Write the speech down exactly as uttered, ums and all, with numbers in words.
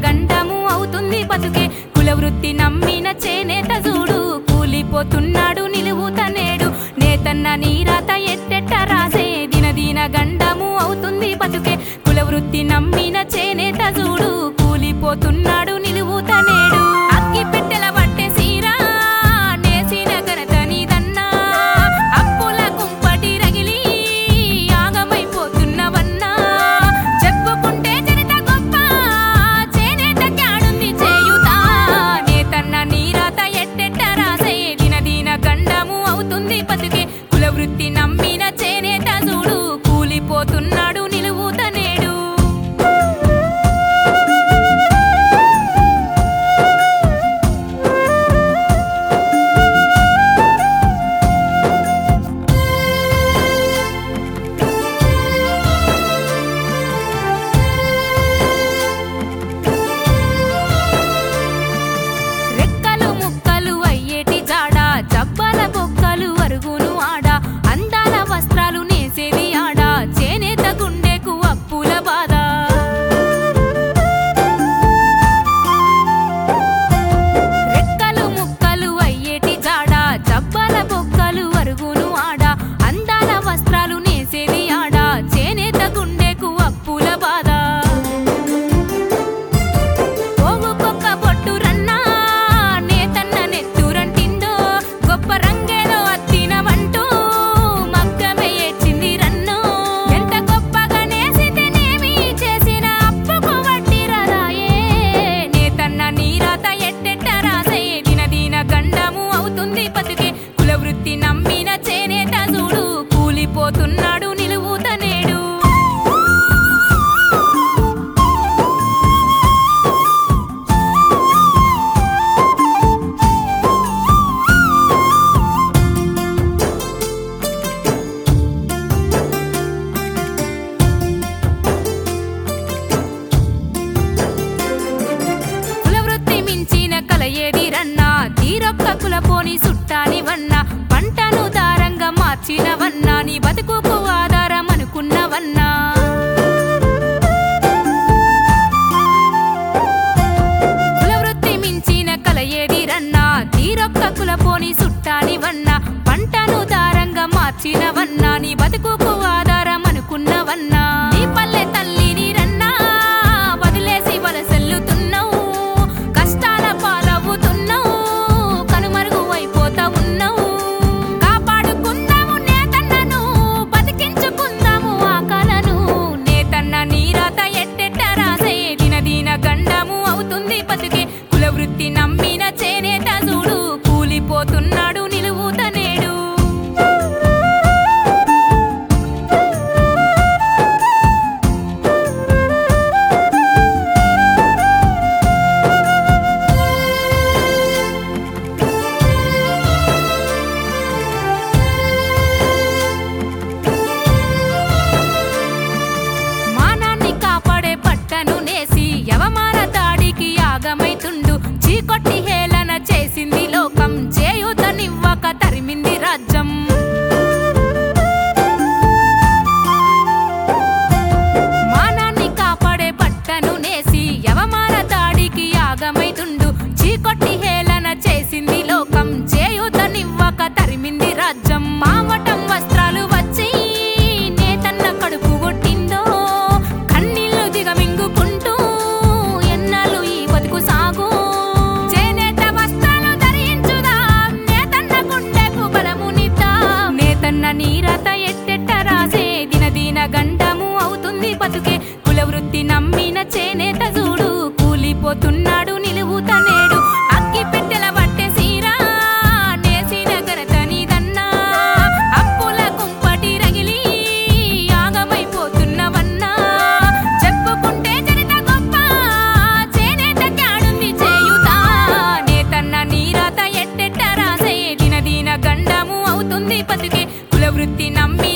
గండము అవుతుంది బతుకే కులవృత్తి నమ్మిన చేనేత చూడు కూలిపోతున్నాడు నిలువుతనేడు నేతన్న నీరాత ఎట్టెట్ట రాసే దినదిన గండము అవుతుంది బతుకే కులవృత్తి నమ్మిన చేనేత చూడు కూలిపోతున్నాడు నిలువుతనేడు అగ్గి పెట్టెల పట్టే సీరా నేసిన ఘనత నీదన్నా అప్పుల కుంపటి రగిలి ఆగమైపోతున్నవన్నా చెప్పుకుంటే చరిత గొప్ప చేనేత క్యాడుంది చేయుతా నేతన్న నీరాత ఎట్టెట్ట రాసే దినదిన గండము అవుతుంది బతుకే కులవృత్తి నమ్మిన చేనేత చూడు కూలిపోతున్నాడు నిలువుతనేడు రెక్కలు ముక్కలు అయ్యేటి జాడ జబ్బల బొక్కలు అరుగును ఆడ అందాల వస్త్రాలు నేసేది ఆడ చేనేత గుండెకు అప్పుల బాధ రెక్కలు ముక్కలు అయ్యేటి జాడ జబ్బల బొక్కలు అరుగును ఆడ అందాల వస్త్రాలు నేసేది ఆడ చేనేత గుండెకు అప్పుల బాధ పోగుకొక్క బొట్టు రన్నా నేతన్న నెత్తురంటిందో గొప్ప రంగేలో అత్తినవంటూ మగ్గమే ఏడ్చింది రన్నో ఎంత గొప్పగా నేసితేనేమి చేసిన అప్పుకు వడ్డీ రాదాయే నేతన్న నీరాత ఎట్టెట్ట రాసే దినదిన గండము అవుతుంది బతుకే కులవృత్తి నమ్మిన చేనేత చూడు కూలిపోతున్నాడు నిలువుతనేడు కులవృత్తి మించిన కల ఏది రన్నా తీరొక్క కులపోని సుట్టానివన్నా పంటను దారంగా మార్చినవన్నా నీ బతుకుకు ఆధారం అనుకున్నవన్నా కులవృత్తి మించిన కల ఏది రన్నా తీరొక్క కులపోని సుట్టానివన్నా పంటను దారంగా మార్చినవన్నా నీ బతుకుకు ఆధారం అనుకున్నవన్నా నీ పల్లె తల్లిని రన్నా వదిలేసి వలసెల్లుతున్నావు కష్టాల పాలవుతున్నావు కనుమరుగు అయిపోతా ఉన్నావు కాపాడుకుందాము నేతన్నను బతికించుకుందాము ఆ కలను నేతన్న నీరాత ఎట్టెట్ట రాసే దినదిన గండము అవుతుంది బతుకే కులవృత్తి నమ్మిన చేనేత చూడు కూలిపోతున్నాడు నిలువుతనేడు మానాన్ని కాపాడే పట్టను నేసి యవమాన దాడికి యాగమైతుండు చీకొట్టి హేళన చేసింది లోకం చేయుతనివ్వక తరిమింది రాజ్యం మానాన్ని కాపాడే పట్టను నేసి యవమాన దాడికి యాగమైతుండు చీకొట్టి హేళన చేసింది లోకం చేయుతనివ్వక తరిమింది రాజ్యం మావటం వస్త్రాలు వచ్చి నేతన్న కడుపు కొట్టిందో కన్నీళ్లు దిగమింగుకుంటూ ఎన్నాళ్ళు ఈ బతుకు సాగు చేనేత వస్త్రాలు ధరించుదా నేతన్న గుండెకు బలమునిద్దా నేతన్న నీరాత ఎట్టెట్ట రాసే దినదిన గండము అవుతుంది బతుకే కులవృత్తి నమ్మిన చేనేత చూడు కూలిపోతున్నాడు నిలువుతనేడు అగ్గి పెట్టెల పట్టే సీరా నేసిన ఘనత నీదన్నా అప్పుల కుంపటి రగిలి ఆగమైపోతున్నవన్నా చెప్పుకుంటే చరిత గొప్ప చేనేత క్యాడుంది చేయుతా నేతన్న నీరాత ఎట్టెట్ట రాసే దినదిన గండము అవుతుంది బతుకే కులవృత్తి నమ్మి